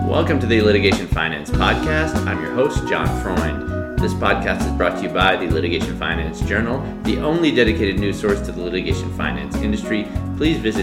Welcome to the Litigation Finance Podcast. I'm your host, John Freund. This podcast is brought to you by the Litigation Finance Journal, the only dedicated news source to the litigation finance industry. Please visit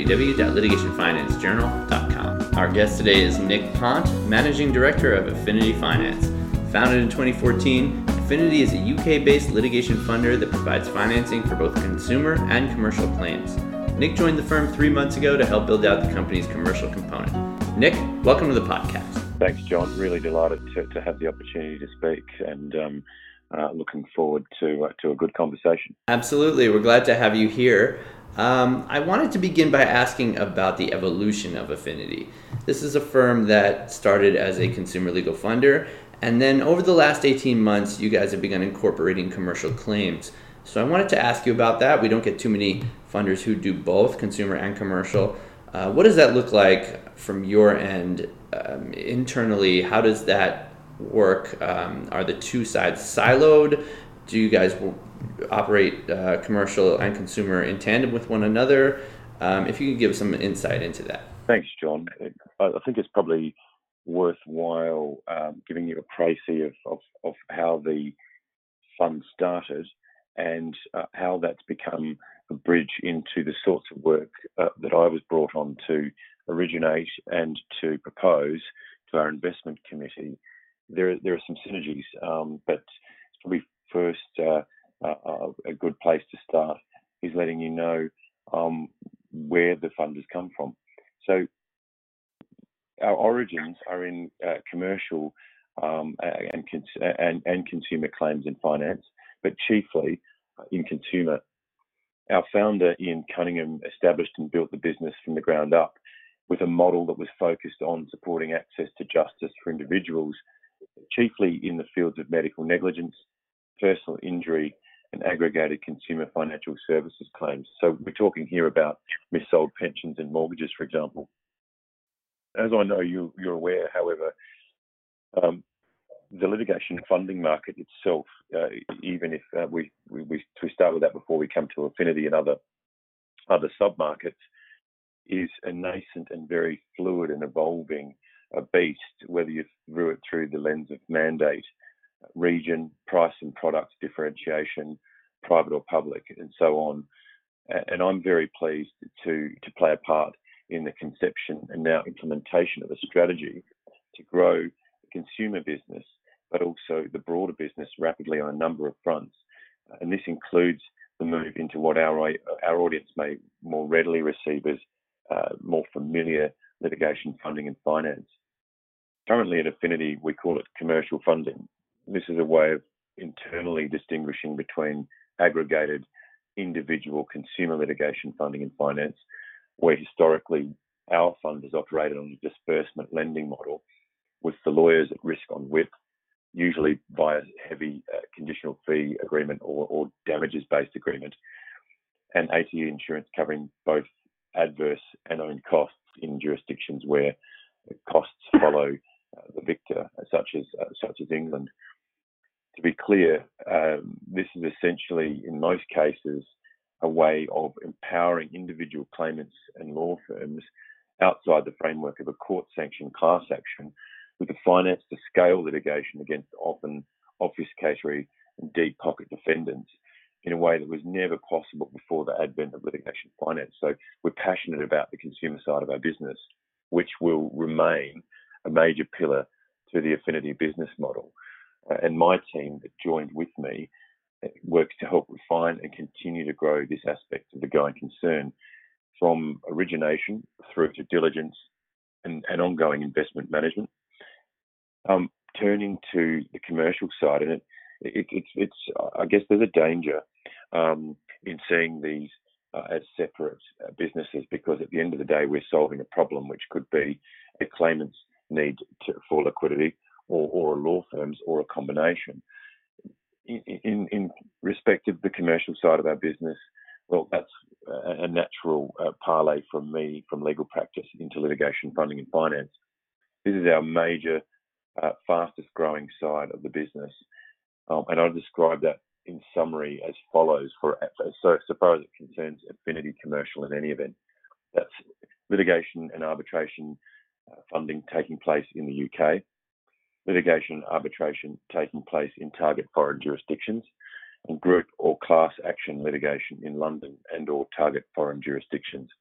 www.litigationfinancejournal.com. Our guest today is Nick Pont, Managing Director of Affinity Finance. Founded in 2014, Affinity is a UK-based litigation funder that provides financing for both consumer and commercial claims. Nick joined the firm 3 months ago to help build out the company's commercial component. Nick, welcome to the podcast. Thanks, John. Really delighted to have the opportunity to speak and looking forward to a good conversation. Absolutely. We're glad to have you here. I wanted to begin by asking about the evolution of Affinity. This is a firm that started as a consumer legal funder, and then over the last 18 months, you guys have begun incorporating commercial claims. So I wanted to ask you about that. We don't get too many funders who do both consumer and commercial. What does that look like from your end internally? How does that work? Are the two sides siloed? Do you guys operate commercial and consumer in tandem with one another? If you could give some insight into that. Thanks, John. I think it's probably worthwhile giving you a précis of how the fund started and how that's become a bridge into the sorts of work that I was brought on to originate and to propose to our investment committee. There are some synergies, but it's probably first a good place to start is letting you know where the fund has come from. So our origins are in commercial and consumer claims in finance, but chiefly in consumer. Our founder, Ian Cunningham, established and built the business from the ground up with a model that was focused on supporting access to justice for individuals, chiefly in the fields of medical negligence, personal injury, and aggregated consumer financial services claims. So we're talking here about missold pensions and mortgages, for example. As I know you're aware, however, the litigation funding market itself, even if we start with that before we come to Affinity and other sub-markets, is a nascent and very fluid and evolving beast, whether you view it through the lens of mandate, region, price and product differentiation, private or public, and so on. And I'm very pleased to play a part in the conception and now implementation of a strategy to grow the consumer business, but also the broader business rapidly on a number of fronts. And this includes the move into what our audience may more readily receive as more familiar litigation funding and finance. Currently at Affinity, we call it commercial funding. This is a way of internally distinguishing between aggregated individual consumer litigation funding and finance, where historically our fund has operated on a disbursement lending model with the lawyers at risk on WIP, usually by a heavy conditional fee agreement or damages-based agreement, and ATE insurance covering both adverse and own costs in jurisdictions where costs follow the victor, such as England. To be clear, this is essentially, in most cases, a way of empowering individual claimants and law firms outside the framework of a court-sanctioned class action with the finance to scale litigation against often obfuscatory and deep pocket defendants in a way that was never possible before the advent of litigation finance. So we're passionate about the consumer side of our business, which will remain a major pillar to the Affinity business model. And my team that joined with me works to help refine and continue to grow this aspect of the going concern from origination through to diligence and ongoing investment management. Turning to the commercial side, and it's I guess there's a danger in seeing these as separate businesses, because at the end of the day we're solving a problem which could be a claimant's need for liquidity or a law firm's or a combination. In respect of the commercial side of our business, well, that's a natural parlay from me from legal practice into litigation funding and finance. This is our major fastest growing side of the business. And I'll describe that in summary as follows so far as it concerns Affinity Commercial in any event. That's litigation and arbitration funding taking place in the UK, litigation and arbitration taking place in target foreign jurisdictions, and group or class action litigation in London and or target foreign jurisdictions.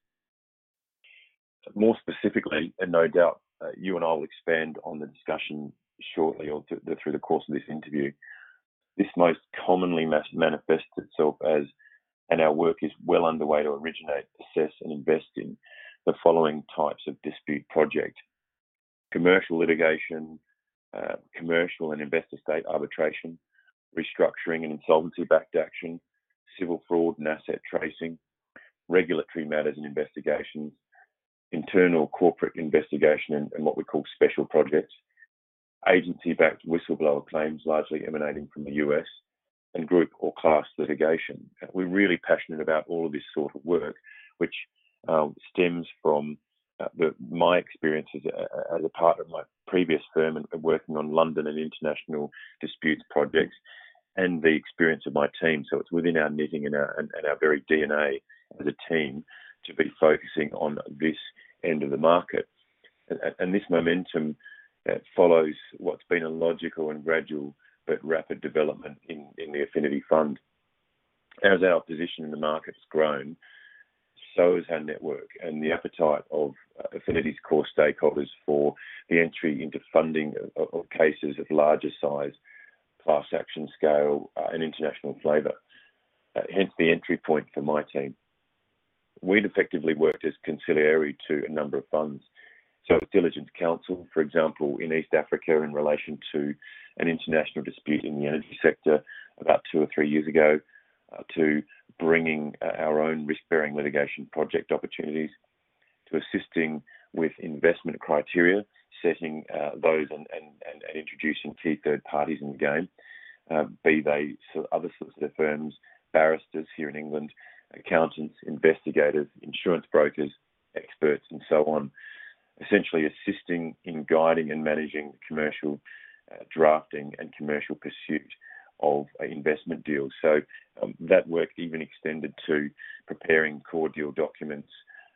More specifically, and no doubt you and I will expand on the discussion shortly or through the course of this interview, this most commonly manifests itself as, and our work is well underway to originate, assess and invest in the following types of dispute project: commercial litigation, commercial and investor state arbitration, restructuring and insolvency-backed action, civil fraud and asset tracing, regulatory matters and investigations, internal corporate investigation and what we call special projects, agency-backed whistleblower claims largely emanating from the US, and group or class litigation. We're really passionate about all of this sort of work, which stems from my experiences as a part of my previous firm and working on London and international disputes projects, and the experience of my team. So it's within our knitting and our very DNA as a team to be focusing on this end of the market. And this momentum follows what's been a logical and gradual but rapid development in the Affinity Fund. As our position in the market has grown, so has our network and the appetite of Affinity's core stakeholders for the entry into funding of cases of larger size, class action scale, and international flavour. Hence the entry point for my team. We'd effectively worked as conciliary to a number of funds. So diligence counsel, for example, in East Africa in relation to an international dispute in the energy sector about 2 or 3 years ago, to bringing our own risk-bearing litigation project opportunities, to assisting with investment criteria, setting those and introducing key third parties in the game, be they other solicitor firms, barristers here in England, accountants, investigators, insurance brokers, experts, and so on, essentially assisting in guiding and managing commercial drafting and commercial pursuit of investment deals. So that work even extended to preparing core deal documents,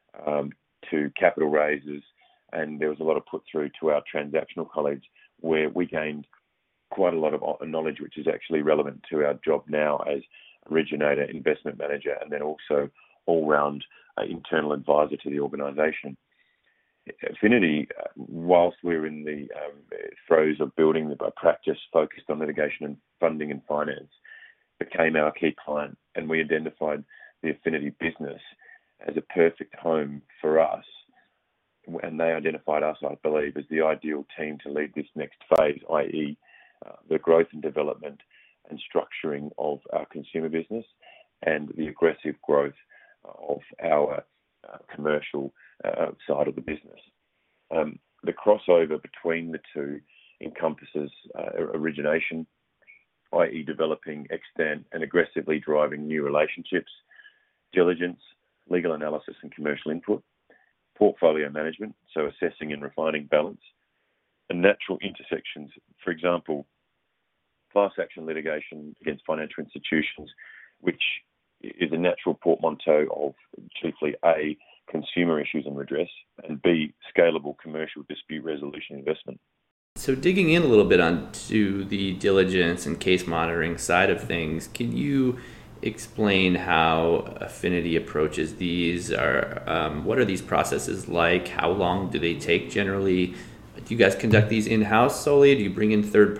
to capital raises, and there was a lot of put through to our transactional colleagues where we gained quite a lot of knowledge which is actually relevant to our job now as originator, investment manager, and then also all-round internal advisor to the organisation. Affinity, whilst we're in the throes of building a practice focused on litigation and funding and finance, became our key client, and we identified the Affinity business as a perfect home for us, and they identified us, I believe, as the ideal team to lead this next phase, i.e. The growth and development and structuring of our consumer business and the aggressive growth of our commercial side of the business. The crossover between the two encompasses origination, i.e. developing extant and aggressively driving new relationships, diligence, legal analysis and commercial input, portfolio management, so assessing and refining balance, and natural intersections, for example, class action litigation against financial institutions, which is a natural portmanteau of chiefly A, consumer issues and redress, and B, scalable commercial dispute resolution investment. So digging in a little bit onto the diligence and case monitoring side of things, can you explain how Affinity approaches these? What are these processes like? How long do they take generally? Do you guys conduct these in-house solely? Do you bring in third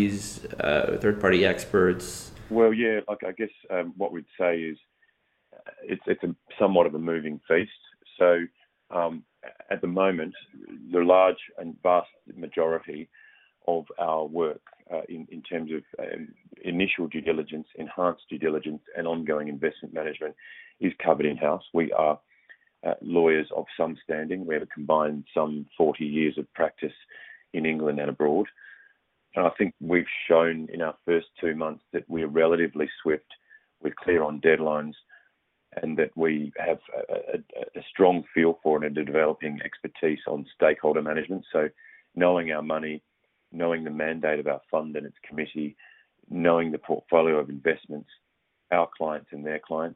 party experts? Well, yeah, I guess what we'd say is it's a somewhat of a moving feast. So at the moment, the large and vast majority of our work in terms of initial due diligence, enhanced due diligence, and ongoing investment management is covered in-house. We are lawyers of some standing. We have a combined some 40 years of practice in England and abroad. And I think we've shown in our first 2 months that we're relatively swift, we're clear on deadlines, and that we have a strong feel for and a developing expertise on stakeholder management. So knowing our money, knowing the mandate of our fund and its committee, knowing the portfolio of investments, our clients and their clients.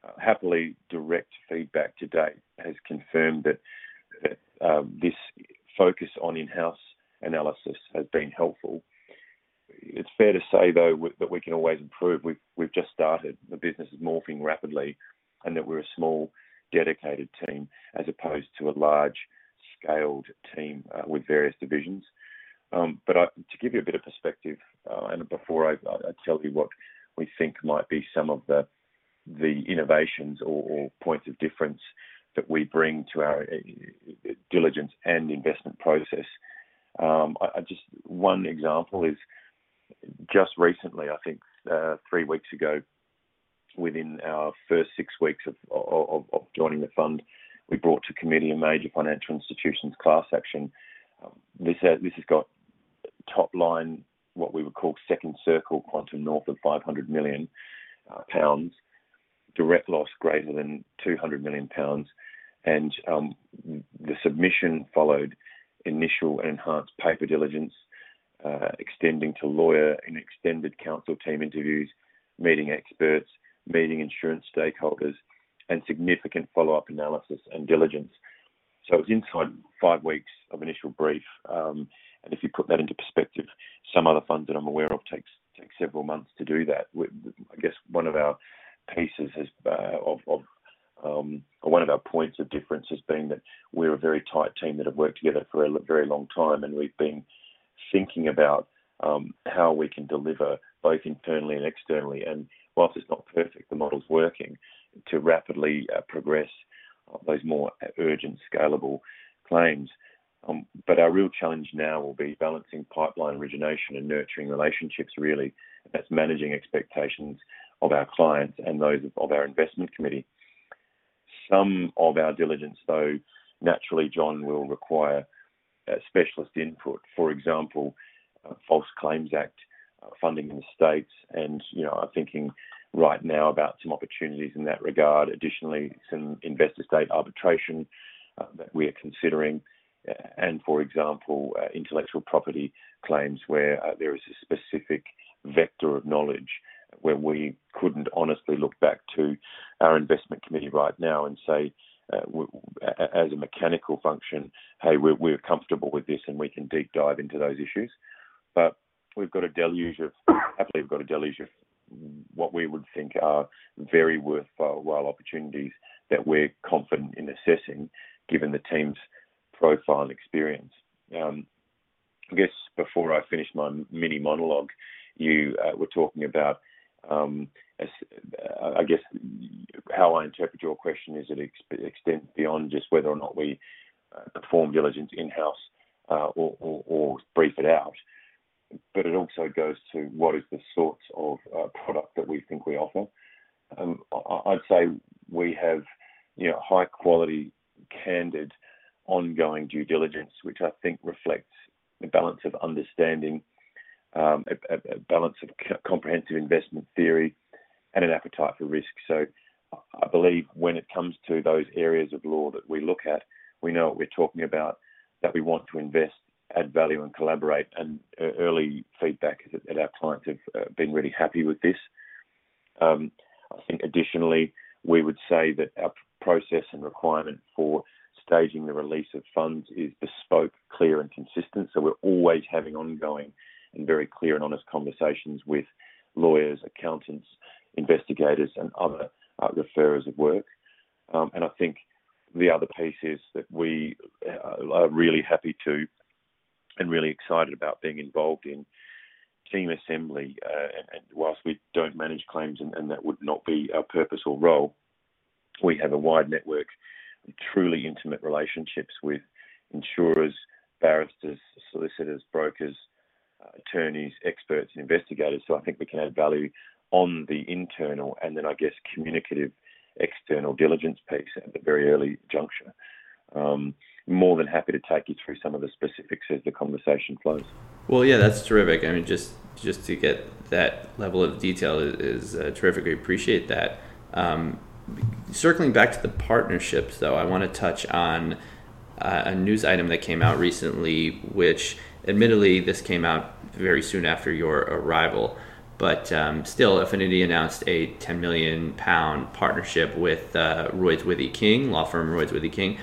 Happily, direct feedback to date has confirmed that this focus on in-house analysis has been helpful. It's fair to say, though, that we can always improve. We've just started. The business is morphing rapidly, and that we're a small, dedicated team as opposed to a large-scaled team with various divisions. But to give you a bit of perspective, and before I tell you what we think might be some of the innovations or points of difference that we bring to our diligence and investment process, just one example is just recently, I think 3 weeks ago, within our first 6 weeks of joining the fund, we brought to committee a major financial institutions class action. This has got top line, what we would call second circle quantum north of 500 million pounds, direct loss greater than 200 million pounds, and the submission followed initial and enhanced paper diligence, extending to lawyer and extended counsel team interviews, meeting experts, meeting insurance stakeholders, and significant follow-up analysis and diligence. So it was inside 5 weeks of initial brief, and if you put that into perspective, some other funds that I'm aware of take several months to do that. I guess one of our pieces one of our points of difference has been that we're a very tight team that have worked together for a very long time, and we've been thinking about how we can deliver both internally and externally. And whilst it's not perfect, the model's working to rapidly progress those more urgent, scalable claims. But our real challenge now will be balancing pipeline origination and nurturing relationships, really. That's managing expectations of our clients and those of our investment committee. Some of our diligence, though, naturally, John, will require specialist input. For example, False Claims Act funding in the States, and I'm thinking right now about some opportunities in that regard. Additionally, some investor state arbitration that we are considering, and for example, intellectual property claims where there is a specific vector of knowledge where we couldn't honestly look back to our investment committee right now and say, as a mechanical function, hey, we're comfortable with this and we can deep dive into those issues. But we've got a deluge of what we would think are very worthwhile opportunities that we're confident in assessing, given the team's profile and experience. I guess before I finish my mini monologue, you were talking about, I guess, how I interpret your question is it extends beyond just whether or not we perform diligence in-house or brief it out. But it also goes to what is the sorts of product that we think we offer. I'd say we have, high quality, candid, ongoing due diligence, which I think reflects a balance of understanding, a balance of comprehensive investment theory, and an appetite for risk. So I believe when it comes to those areas of law that we look at, we know what we're talking about, that we want to invest, add value and collaborate, and early feedback is that our clients have been really happy with this. I think additionally, we would say that our process and requirement for staging the release of funds is bespoke, clear and consistent. So we're always having ongoing and very clear and honest conversations with lawyers, accountants, investigators and other referrers of work. And I think the other piece is that we are really happy to and really excited about being involved in team assembly. And whilst we don't manage claims and that would not be our purpose or role, we have a wide network of truly intimate relationships with insurers, barristers, solicitors, brokers, attorneys, experts, and investigators. So I think we can add value on the internal and then, I guess, communicative external diligence piece at the very early juncture. More than happy to take you through some of the specifics as the conversation flows. Well, yeah, that's terrific. I mean, just to get that level of detail is terrific. We appreciate that. Circling back to the partnerships, though, I want to touch on a news item that came out recently, which admittedly this came out very soon after your arrival, but still Affinity announced a £10 million partnership with Royds Withy King, law firm Royds Withy King.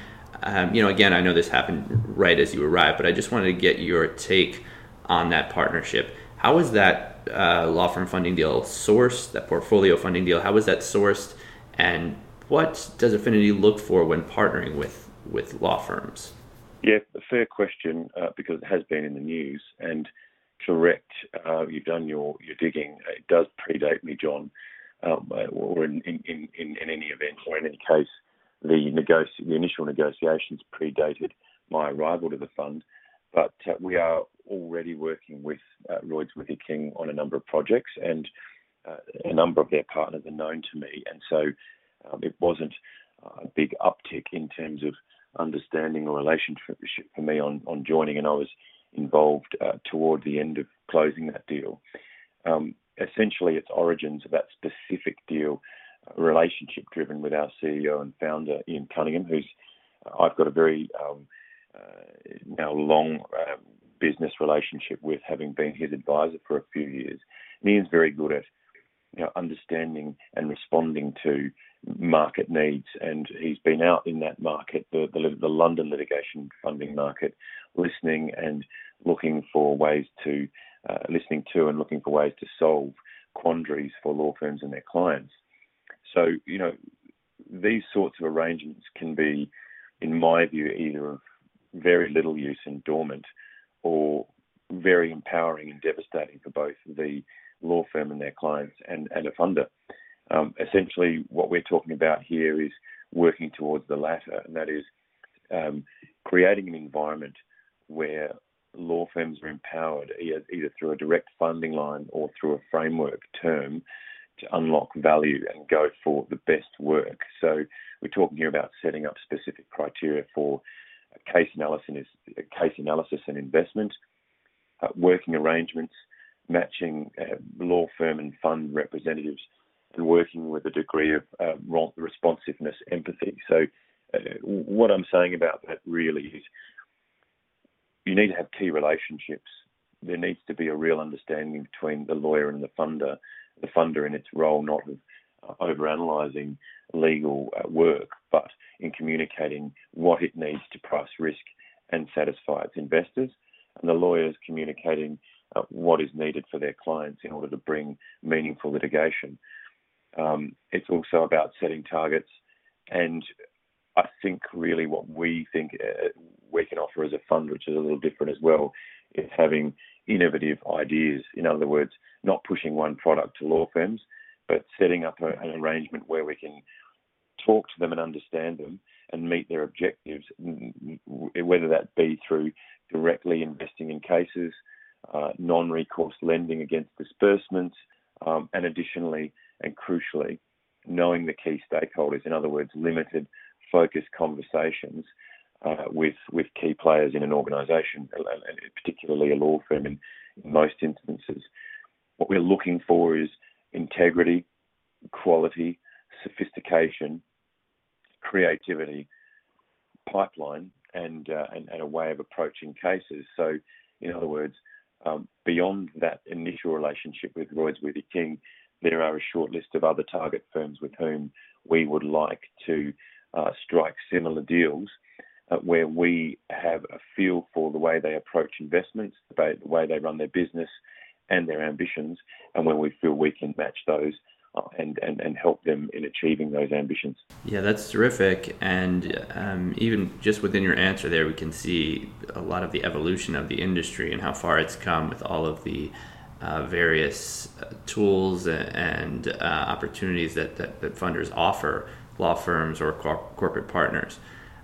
Again, I know this happened right as you arrived, but I just wanted to get your take on that partnership. How was that law firm funding deal sourced, that portfolio funding deal? How was that sourced? And what does Affinity look for when partnering with law firms? Yeah, a fair question because it has been in the news. And correct, you've done your digging. It does predate me, John, or in any event or in any case, the initial negotiations predated my arrival to the fund. But we are already working with Lloyds Withy King on a number of projects, and a number of their partners are known to me. And so it wasn't a big uptick in terms of understanding or relationship for me on joining, and I was involved toward the end of closing that deal. Essentially, its origins of that specific deal, relationship driven with our CEO and founder, Ian Cunningham, who's I've got a very now long business relationship with, having been his advisor for a few years. And Ian's very good at understanding and responding to market needs, and he's been out in that market, the London litigation funding market, listening and looking for ways to looking for ways to solve quandaries for law firms and their clients. So these sorts of arrangements can be, in my view, either of very little use and dormant, or very empowering and devastating for both the law firm and their clients and a funder. Essentially, what we're talking about here is working towards the latter, and that is creating an environment where law firms are empowered either through a direct funding line or through a framework term to unlock value and go for the best work. So we're talking here about setting up specific criteria for case analysis and investment, working arrangements, matching law firm and fund representatives, and working with a degree of responsiveness, empathy. So what I'm saying about that really is you need to have key relationships. There needs to be a real understanding between the lawyer and the funder in its role, not of overanalyzing legal work, but in communicating what it needs to price risk and satisfy its investors, and the lawyers communicating what is needed for their clients in order to bring meaningful litigation. It's also about setting targets, and I think really what we think we can offer as a fund, which is a little different as well, is having innovative ideas. In other words, not pushing one product to law firms, but setting up an arrangement where we can talk to them and understand them and meet their objectives, whether that be through directly investing in cases, non-recourse lending against disbursements, and additionally and crucially, knowing the key stakeholders. In other words, limited, focused conversations with key players in an organisation, and particularly a law firm in most instances. What we're looking for is integrity, quality, sophistication, creativity, pipeline, and a way of approaching cases. So, in other words, beyond that initial relationship with Lloyds Withy King, there are a short list of other target firms with whom we would like to strike similar deals, where we have a feel for the way they approach investments, the way they run their business and their ambitions, and when we feel we can match those and help them in achieving those ambitions. Yeah, that's terrific. And even just within your answer there, we can see a lot of the evolution of the industry and how far it's come with all of the various tools and opportunities that funders offer law firms or corporate partners.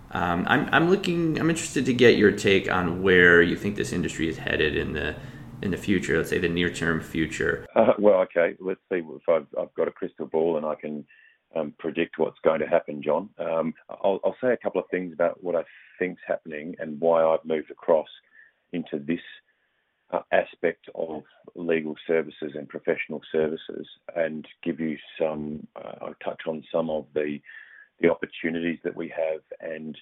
I'm interested to get your take on where you think this industry is headed in the future. Let's say the near-term future. Well, okay. Let's see if I've got a crystal ball and I can predict what's going to happen, John. I'll say a couple of things about what I think's happening and why I've moved across into this aspect of legal services and professional services, and give you some. I'll touch on some of the opportunities that we have and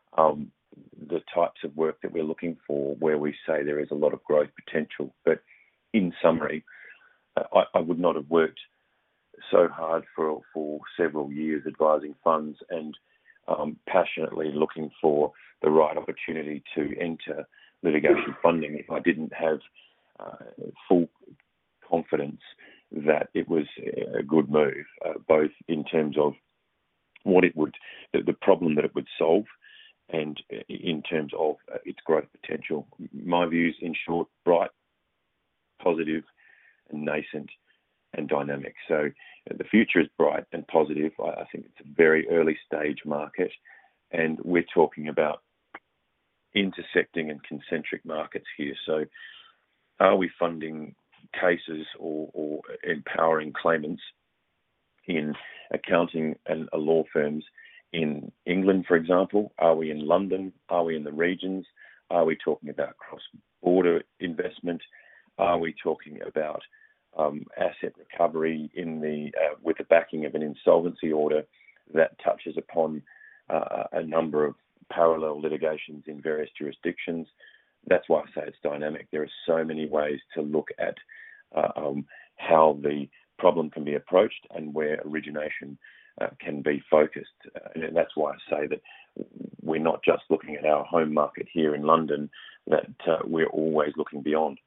the types of work that we're looking for, where we say there is a lot of growth potential. But in summary, I would not have worked so hard for several years advising funds and passionately looking for the right opportunity to enter litigation funding if I didn't have full confidence that it was a good move, both in terms of what it would, the problem that it would solve, and in terms of its growth potential. My views, in short, bright, positive, and nascent, and dynamic. So the future is bright and positive. I think it's a very early stage market, and we're talking about intersecting and concentric markets here. So are we funding cases or empowering claimants in accounting and law firms in England, for example? Are we in London? Are we in the regions? Are we talking about cross-border investment? Are we talking about asset recovery with the backing of an insolvency order that touches upon a number of parallel litigations in various jurisdictions? That's why I say it's dynamic. There are so many ways to look at how the problem can be approached and where origination can be focused. And that's why I say that we're not just looking at our home market here in London, that we're always looking beyond.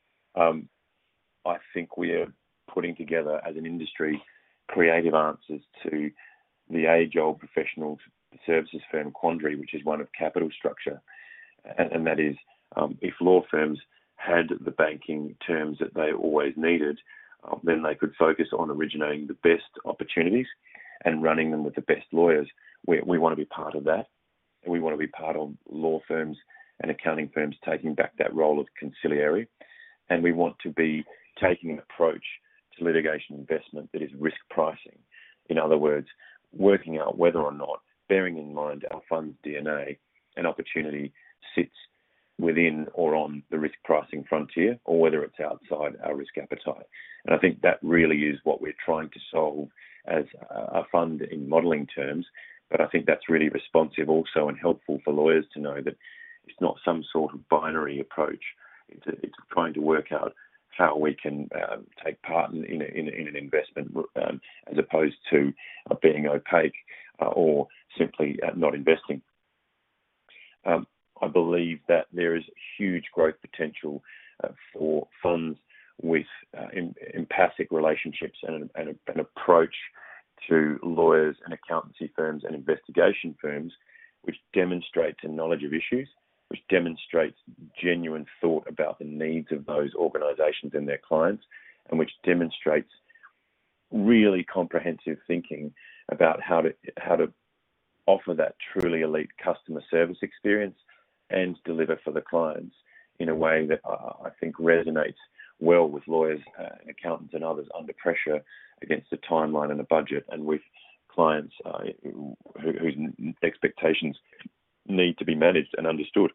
I think we're putting together as an industry creative answers to the age-old professional services firm quandary, which is one of capital structure. And that is, if law firms had the banking terms that they always needed, then they could focus on originating the best opportunities and running them with the best lawyers. We want to be part of that. And we want to be part of law firms and accounting firms taking back that role of conciliary. And we want to be taking an approach to litigation investment that is risk pricing. In other words, working out whether or not, bearing in mind our fund's DNA, an opportunity sits within or on the risk pricing frontier, or whether it's outside our risk appetite. And I think that really is what we're trying to solve as a fund in modelling terms. But I think that's really responsive also and helpful for lawyers to know that it's not some sort of binary approach. It's trying to work out how we can take part in an investment as opposed to being opaque or simply not investing. I believe that there is huge growth potential for funds with empathic relationships and an approach to lawyers and accountancy firms and investigation firms which demonstrates a knowledge of issues, which demonstrates genuine thought about the needs of those organisations and their clients, and which demonstrates really comprehensive thinking about how to offer that truly elite customer service experience and deliver for the clients in a way that I think resonates well with lawyers and accountants and others under pressure against a timeline and a budget, and with clients whose expectations need to be managed and understood.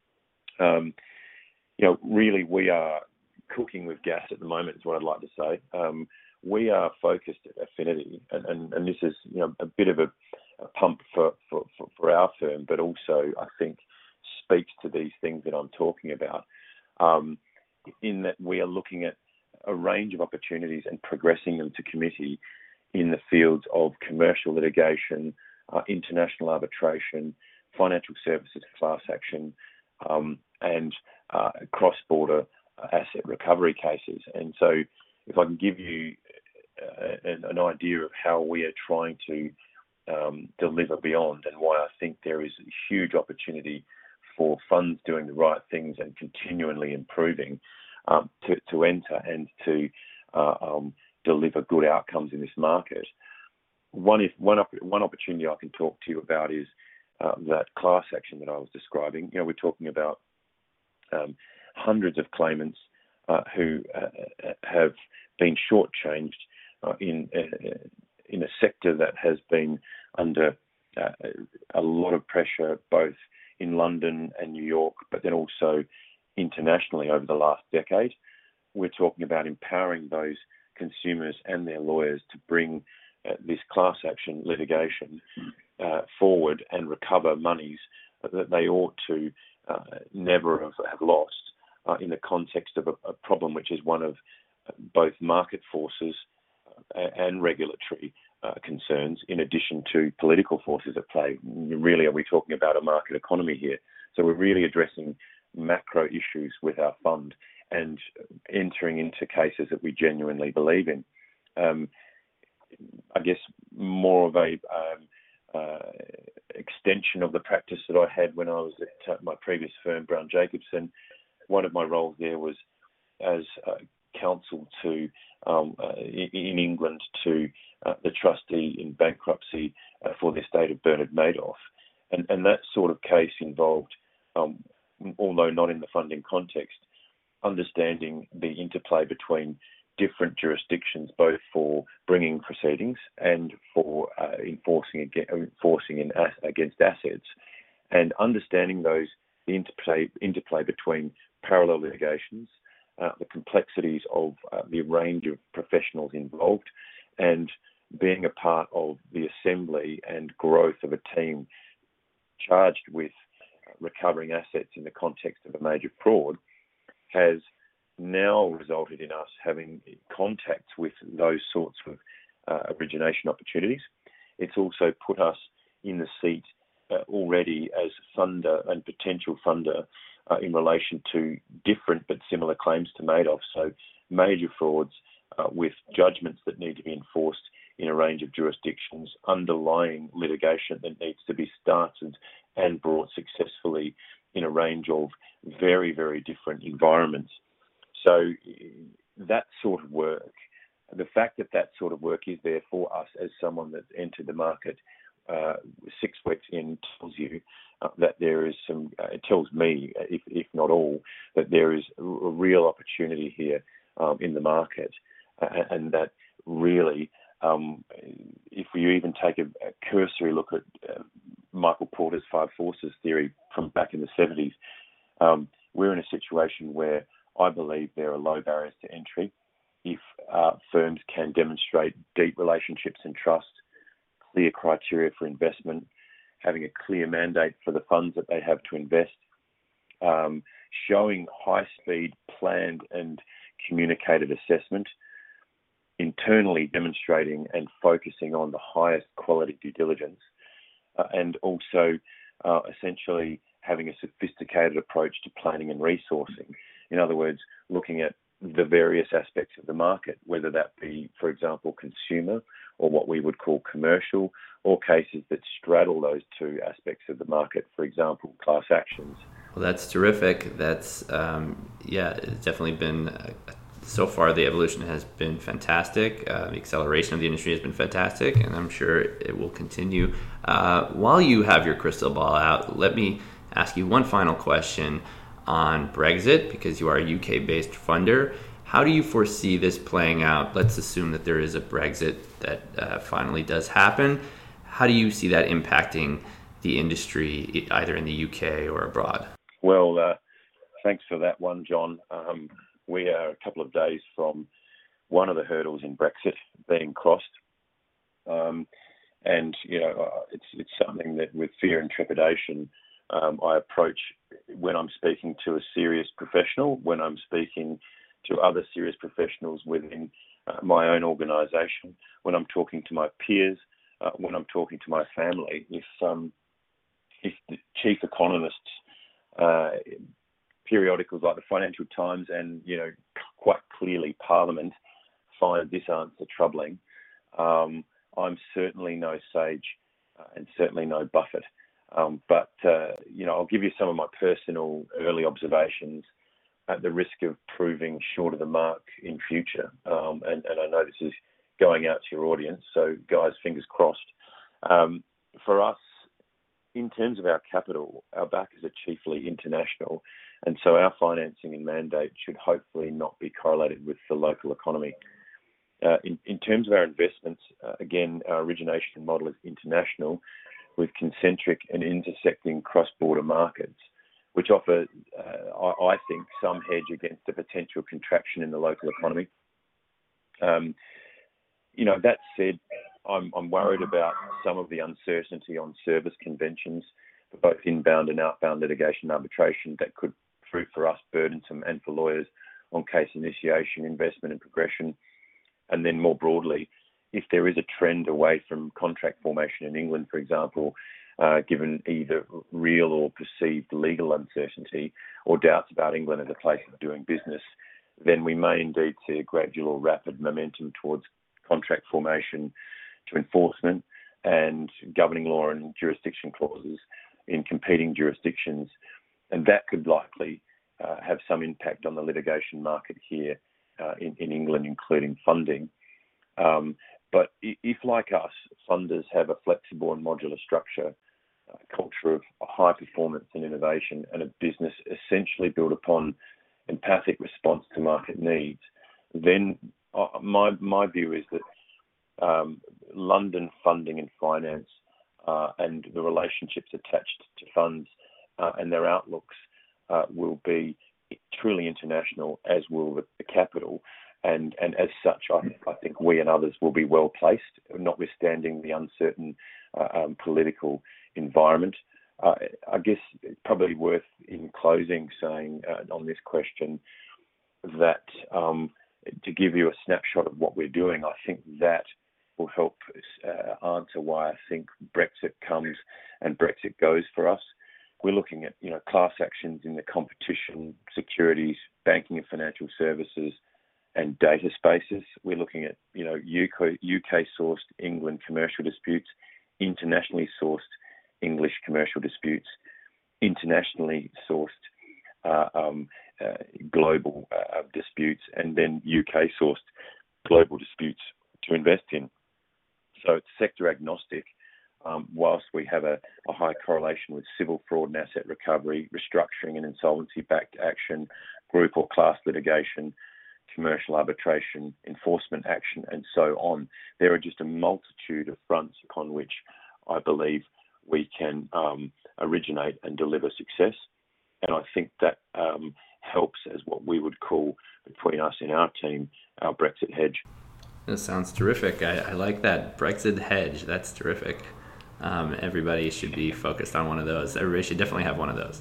Really, we are cooking with gas at the moment is what I'd like to say. We are focused at Affinity, and this is a bit of a pump for our firm, but also I think speaks to these things that I'm talking about, in that we are looking at a range of opportunities and progressing them to committee in the fields of commercial litigation, international arbitration, financial services class action, and cross-border asset recovery cases. And so if I can give you an idea of how we are trying to deliver beyond, and why I think there is a huge opportunity for funds doing the right things and continually improving to enter and to deliver good outcomes in this market. One opportunity I can talk to you about is that class action that I was describing. We're talking about hundreds of claimants who have been shortchanged in a sector that has been under a lot of pressure, both in London and New York, but then also internationally over the last decade. We're talking about empowering those consumers and their lawyers to bring this class action litigation forward and recover monies that they ought to never have lost in the context of a problem which is one of both market forces and regulatory concerns in addition to political forces at play. Really, are we talking about a market economy here? So we're really addressing macro issues with our fund and entering into cases that we genuinely believe in. I guess more of a extension of the practice that I had when I was at my previous firm, Brown Jacobson. One of my roles there was as counsel to in England to the trustee in bankruptcy for the estate of Bernard Madoff, and that sort of case involved, although not in the funding context, understanding the interplay between different jurisdictions, both for bringing proceedings and for enforcing against assets, and understanding the interplay between parallel litigations, the complexities of the range of professionals involved, and being a part of the assembly and growth of a team charged with recovering assets in the context of a major fraud has now resulted in us having contacts with those sorts of origination opportunities. It's also put us in the seat already as funder and potential funder in relation to different but similar claims to Madoff. So major frauds with judgments that need to be enforced in a range of jurisdictions, underlying litigation that needs to be started and brought successfully in a range of very, very different environments. So that sort of work, the fact that that sort of work is there for us as someone that's entered the market 6 weeks in tells you that there is some, it tells me, if not all, that there is a real opportunity here in the market, and that really, if you even take a cursory look at Michael Porter's 5 forces theory from back in the 70s, we're in a situation where I believe there are low barriers to entry if firms can demonstrate deep relationships and trust, clear criteria for investment, having a clear mandate for the funds that they have to invest, showing high-speed, planned and communicated assessment, internally demonstrating and focusing on the highest quality due diligence, and also essentially having a sophisticated approach to planning and resourcing. In other words, looking at the various aspects of the market, whether that be, for example, consumer or what we would call commercial, or cases that straddle those two aspects of the market, for example, class actions. Well, that's terrific. That's, it's definitely been, so far the evolution has been fantastic. The acceleration of the industry has been fantastic, and I'm sure it will continue. While you have your crystal ball out, let me ask you one final question on Brexit, because you are a UK-based funder. How do you foresee this playing out? Let's assume that there is a Brexit that finally does happen. How do you see that impacting the industry, either in the UK or abroad? Well, thanks for that one, John. We are a couple of days from one of the hurdles in Brexit being crossed. And, you know, it's something that with fear and trepidation I approach when I'm speaking to a serious professional, when I'm speaking to other serious professionals within my own organisation, when I'm talking to my peers, when I'm talking to my family. If the chief economists, periodicals like the Financial Times and, you know, quite clearly Parliament find this answer troubling, I'm certainly no sage and certainly no Buffett. But I'll give you some of my personal early observations at the risk of proving short of the mark in future. And I know this is going out to your audience, so guys, fingers crossed. For us, in terms of our capital, our backers are chiefly international, and so our financing and mandate should hopefully not be correlated with the local economy. In terms of our investments, again, our origination model is international, with concentric and intersecting cross-border markets, which offer, I think, some hedge against a potential contraction in the local economy. That said, I'm worried about some of the uncertainty on service conventions for both inbound and outbound litigation arbitration that could prove for us burdensome and for lawyers on case initiation, investment and progression. And then more broadly, if there is a trend away from contract formation in England, for example, given either real or perceived legal uncertainty or doubts about England as a place of doing business, then we may indeed see a gradual or rapid momentum towards contract formation to enforcement and governing law and jurisdiction clauses in competing jurisdictions. And that could likely have some impact on the litigation market here in England, including funding. But if, like us, funders have a flexible and modular structure, a culture of high performance and innovation, and a business essentially built upon empathic response to market needs, then my view is that London funding and finance and the relationships attached to funds and their outlooks will be truly international, as will the capital. And as such, I think we and others will be well placed, notwithstanding the uncertain political environment. I guess it's probably worth, in closing, saying on this question that to give you a snapshot of what we're doing, I think that will help answer why I think Brexit comes and Brexit goes for us. We're looking at class actions in the competition, securities, banking and financial services, and data spaces. We're looking at UK sourced England commercial disputes, internationally sourced English commercial disputes, internationally sourced global disputes, and then UK sourced global disputes to invest in. So it's sector agnostic. Whilst we have a high correlation with civil fraud and asset recovery, restructuring and insolvency-backed action, group or class litigation, commercial arbitration, enforcement action, and so on, there are just a multitude of fronts upon which I believe we can originate and deliver success. And I think that helps as what we would call, between us and our team, our Brexit hedge. That sounds terrific. I like that. Brexit hedge. That's terrific. Everybody should be focused on one of those. Everybody should definitely have one of those.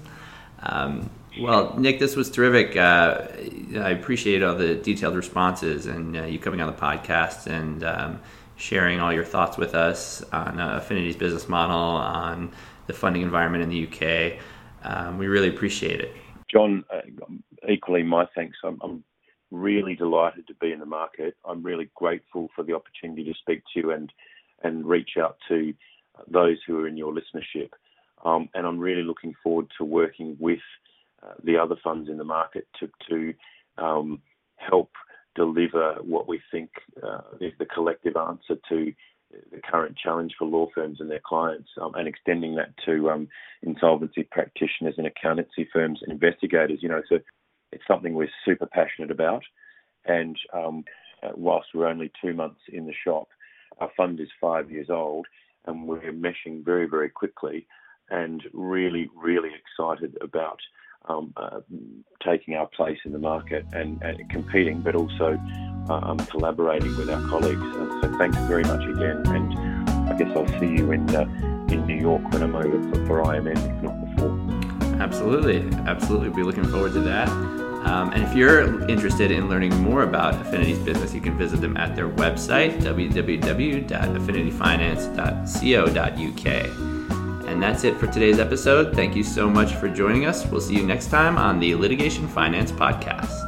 Well, Nick, this was terrific. I appreciate all the detailed responses and you coming on the podcast and sharing all your thoughts with us on Affinity's business model, on the funding environment in the UK. We really appreciate it. John, equally my thanks. I'm really delighted to be in the market. I'm really grateful for the opportunity to speak to you and reach out to those who are in your listenership. And I'm really looking forward to working with the other funds in the market to help deliver what we think is the collective answer to the current challenge for law firms and their clients, and extending that to insolvency practitioners and accountancy firms and investigators. So it's something we're super passionate about. And whilst we're only 2 months in the shop, our fund is 5 years old, and we're meshing very, very quickly, and really, really excited about taking our place in the market and competing, but also collaborating with our colleagues. So thanks very much again, and I guess I'll see you in New York when I'm over for IMN, if not before. Absolutely. We'll be looking forward to that. And if you're interested in learning more about Affinity's business, you can visit them at their website, www.affinityfinance.co.uk. And that's it for today's episode. Thank you so much for joining us. We'll see you next time on the Litigation Finance Podcast.